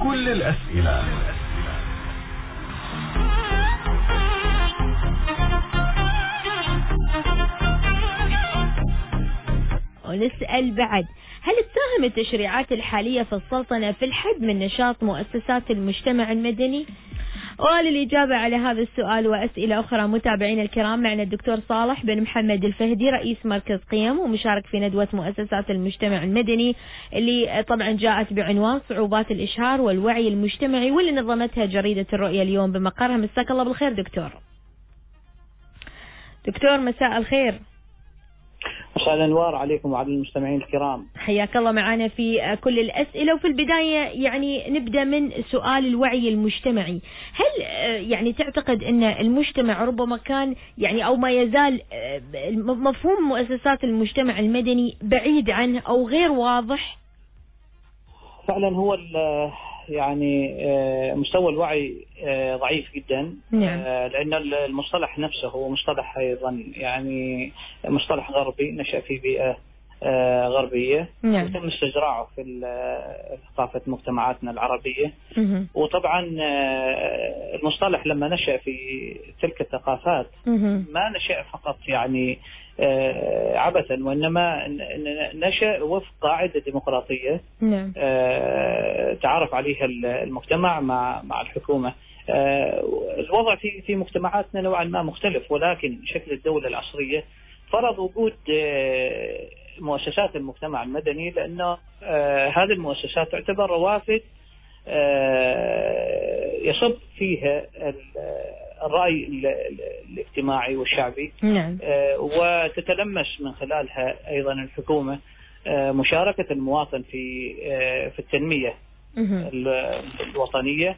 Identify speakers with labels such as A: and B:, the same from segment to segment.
A: كل الأسئلة.
B: ونسأل بعد: هل تساهم التشريعات الحالية في السلطنة في الحد من نشاط مؤسسات المجتمع المدني؟ وللإجابة على هذا السؤال وأسئلة أخرى متابعين الكرام، معنا الدكتور صالح بن محمد الفهدي، رئيس مركز قيم ومشارك في ندوة مؤسسات المجتمع المدني اللي طبعا جاءت بعنوان صعوبات الإشهار والوعي المجتمعي، واللي نظمتها جريدة الرؤية اليوم بمقرها. مساك الله بالخير دكتور. دكتور مساء الخير.
C: مساء الأنوار عليكم وعلى المستمعين الكرام.
B: حياك الله معنا في كل الأسئلة. وفي البداية يعني نبدأ من سؤال الوعي المجتمعي. هل يعني تعتقد أن المجتمع ربما كان يعني أو ما يزال مفهوم مؤسسات المجتمع المدني بعيد عنه أو غير واضح؟
C: فعلا هو يعني مستوى الوعي ضعيف جدا.
B: نعم.
C: لأن المصطلح نفسه هو مصطلح أيضا يعني مصطلح غربي نشأ في بيئة غربية.
B: نعم.
C: وتم استزراعه في ثقافة مجتمعاتنا العربية. وطبعا المصطلح لما نشأ في تلك الثقافات ما نشأ فقط يعني عبثا، وإنما نشأ وفق قاعدة ديمقراطية.
B: نعم.
C: تعرف عليها المجتمع مع الحكومة. الوضع في مجتمعاتنا نوعا ما مختلف، ولكن شكل الدولة العصرية فرض وجود مؤسسات المجتمع المدني، لأنه هذه المؤسسات تعتبر روافد يصب فيها الرأي الاجتماعي والشعبي.
B: نعم.
C: وتتلمس من خلالها أيضا الحكومة مشاركة المواطن في التنمية الوطنية،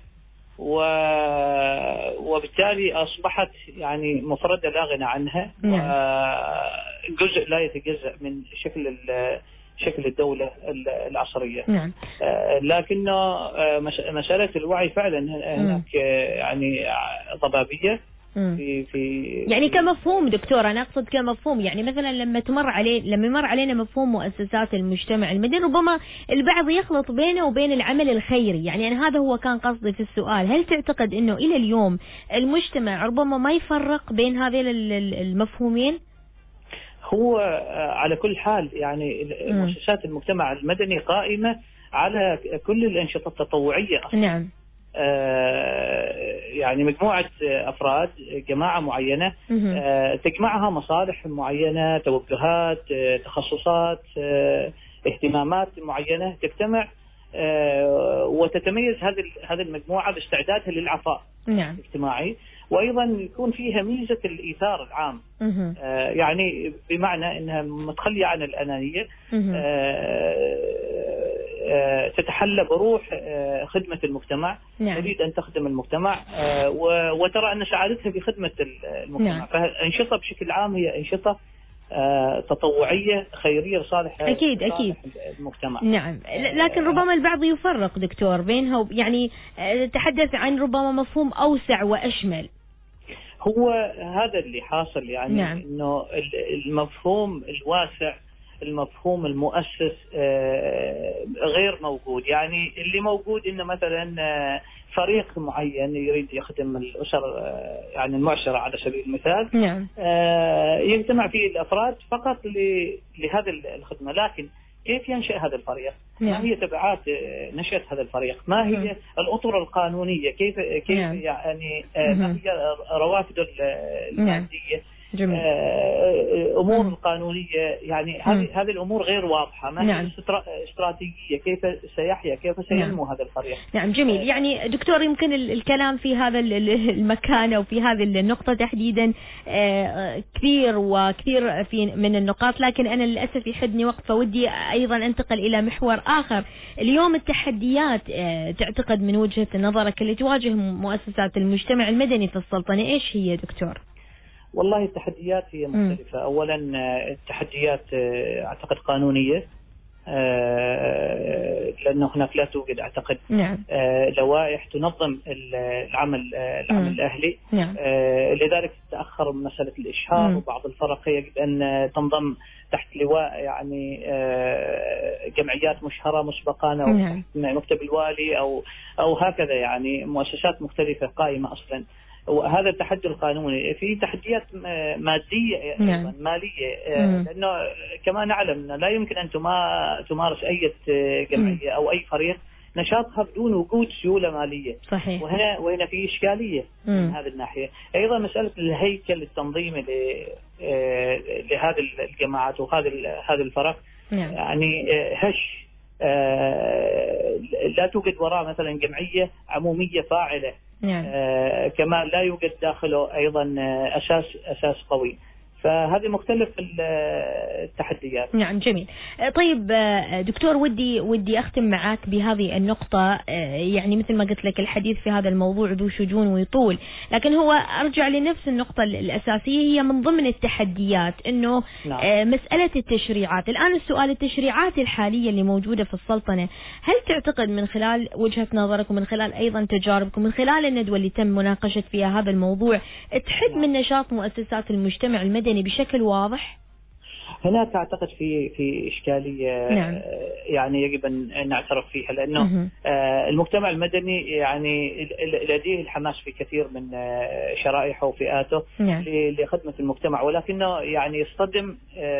C: وبالتالي أصبحت يعني مفردة لا غنى عنها. جزء لا يتجزأ من شكل الدولة العصرية.
B: نعم.
C: لكنه مسألة الوعي فعلا هناك يعني ضبابية
B: يعني كمفهوم دكتور، أنا أقصد كمفهوم، يعني مثلا لما يمر علينا مفهوم مؤسسات المجتمع المدني ربما البعض يخلط بينه وبين العمل الخيري. يعني أنا هذا هو كان قصدي في السؤال. هل تعتقد أنه إلى اليوم المجتمع ربما ما يفرق بين هذين المفهومين؟
C: هو على كل حال يعني مؤسسات المجتمع المدني قائمة على كل الأنشطة التطوعية أصلاً.
B: نعم.
C: يعني مجموعة أفراد، جماعة معينة تجمعها مصالح معينة، توجهات، تخصصات، اهتمامات معينة تجتمع وتتميز هذه المجموعة باستعدادها للعطاء.
B: نعم.
C: الاجتماعي، وأيضا يكون فيها ميزة الإيثار العام. يعني بمعنى أنها متخلية عن الأنانية، تتحلى بروح خدمة المجتمع.
B: نعم.
C: تريد أن تخدم المجتمع وترى أن سعادتها في خدمة المجتمع.
B: نعم.
C: فالأنشطة بشكل عام هي أنشطة تطوعية خيرية لصالح
B: أكيد
C: المجتمع.
B: نعم. لكن ربما البعض يفرق دكتور بينها، يعني تحدث عن ربما مفهوم أوسع وأشمل.
C: هو هذا اللي حاصل يعني.
B: نعم.
C: إنه المفهوم الواسع، المفهوم المؤسس غير موجود. يعني اللي موجود إنه مثلا فريق معين يريد يخدم الأسر، يعني المعشرة على سبيل المثال.
B: نعم.
C: يجتمع فيه الأفراد فقط لهذه الخدمة. لكن كيف ينشأ هذا الفريق؟
B: نعم.
C: ما هي تبعات نشأة هذا الفريق؟ ما هي الأطر القانونية؟ كيف
B: نعم.
C: يعني ما هي روافد المادية؟
B: جميل.
C: أمور القانونية، يعني هذه الأمور غير واضحة. ما هي استراتيجية؟ كيف سيحيا؟ كيف سينمو هذا الفريق؟
B: نعم. جميل. يعني دكتور يمكن الكلام في هذا المكان أو في هذه النقطة تحديدا كثير وكثير من النقاط، لكن أنا للأسف يحدني وقت، فودي أيضا أنتقل إلى محور آخر. اليوم التحديات تعتقد من وجهة نظرك اللي تواجه مؤسسات المجتمع المدني في السلطنة إيش هي دكتور؟
C: والله التحديات هي مختلفة. أولا التحديات أعتقد قانونية، لأنه هناك لا توجد أعتقد
B: نعم.
C: لوائح تنظم العمل الأهلي.
B: نعم.
C: لذلك تتأخر مسألة الإشهار، وبعض الفرق يجب أن تنضم تحت لواء يعني جمعيات مشهرة مسبقا، أو تحت مكتب الوالي، أو هكذا يعني مؤسسات مختلفة قائمة أصلا. وهذا التحدي القانوني في تحديات مادية أيضا مالية، لأنه كما نعلم أنه لا يمكن أن تمارس أي جمعية أو أي فريق نشاطها بدون وجود سيولة مالية.
B: صحيح.
C: وهنا في إشكالية من هذه الناحية. أيضا مسألة الهيكل التنظيمي لهذه الجماعات وهذه الفرق يعني هش، لا توجد وراء مثلا جمعية عمومية فاعلة، كما لا يوجد داخله أيضا أساس قوي. فهذه مختلف التحديات.
B: نعم جميل. طيب دكتور، ودي أختم معك بهذه النقطة. يعني مثل ما قلت لك الحديث في هذا الموضوع ذو شجون ويطول، لكن هو أرجع لنفس النقطة الأساسية، هي من ضمن التحديات إنه مسألة التشريعات. الآن السؤال، التشريعات الحالية اللي موجودة في السلطنة، هل تعتقد من خلال وجهة نظرك ومن خلال أيضا تجاربكم من خلال الندوة اللي تم مناقشة فيها هذا الموضوع تحد من نشاط مؤسسات المجتمع المدني بشكل واضح؟
C: هناك أعتقد في إشكالية يعني يجب أن نعترف فيها، لأنه المجتمع المدني يعني لديه الحماس في كثير من شرائحه وفئاته لخدمة المجتمع، ولكنه يعني يصطدم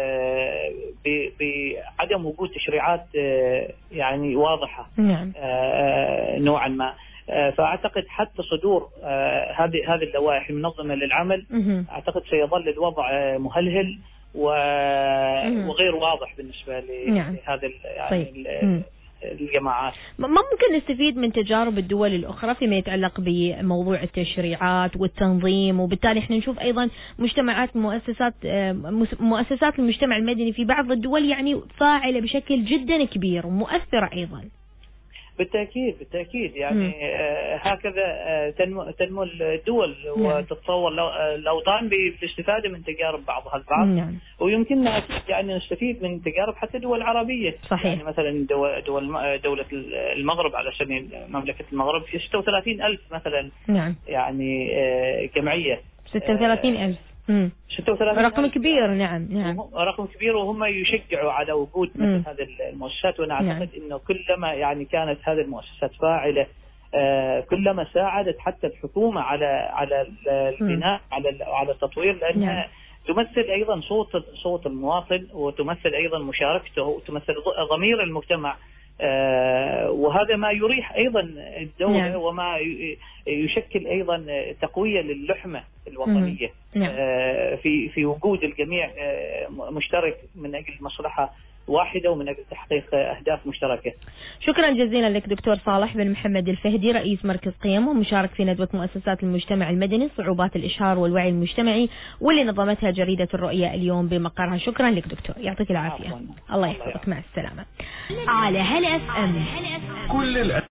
C: بعدم وجود تشريعات يعني واضحة نوعا ما. فأعتقد حتى صدور هذه اللوائح المنظمة للعمل أعتقد سيظل الوضع مهلهل وغير واضح بالنسبة لهذا يعني الجماعات.
B: ما ممكن نستفيد من تجارب الدول الأخرى فيما يتعلق بموضوع التشريعات والتنظيم، وبالتالي احنا نشوف أيضا مؤسسات المجتمع المدني في بعض الدول يعني فاعلة بشكل جدا كبير ومؤثرة أيضا.
C: بالتأكيد يعني هكذا تنمو الدول وتتطور الأوطان بالاستفادة من تجارب بعضها البعض. ويمكننا يعني نستفيد من تجارب حتى دول عربية.
B: صحيح.
C: يعني مثلا دولة المغرب على سبيل مملكة المغرب في 36,000 مثلا. يعني جمعية
B: 36,000.
C: 36
B: رقم كبير. نعم
C: رقم كبير، وهم يشجعوا على وجود مثل هذه المؤسسات. وانا اعتقد انه كلما يعني كانت هذه المؤسسات فاعلة كلما ساعدت حتى الحكومة على البناء على التطوير، لانها تمثل ايضا صوت المواطن، وتمثل ايضا مشاركته، وتمثل ضمير المجتمع. وهذا ما يريح أيضا الدولة وما يشكل أيضا تقوية للحمة الوطنية في وجود الجميع مشترك من أجل مصلحة واحدة ومن أجل تحقيق أهداف مشتركة.
B: شكرا جزيلا لك دكتور صالح بن محمد الفهدي، رئيس مركز قيم ومشارك في ندوة مؤسسات المجتمع المدني صعوبات الإشهار والوعي المجتمعي، واللي نظمتها جريدة الرؤية اليوم بمقرها. شكرا لك دكتور، يعطيك العافية. الله يحفظك، مع السلامة. على هلا FM كل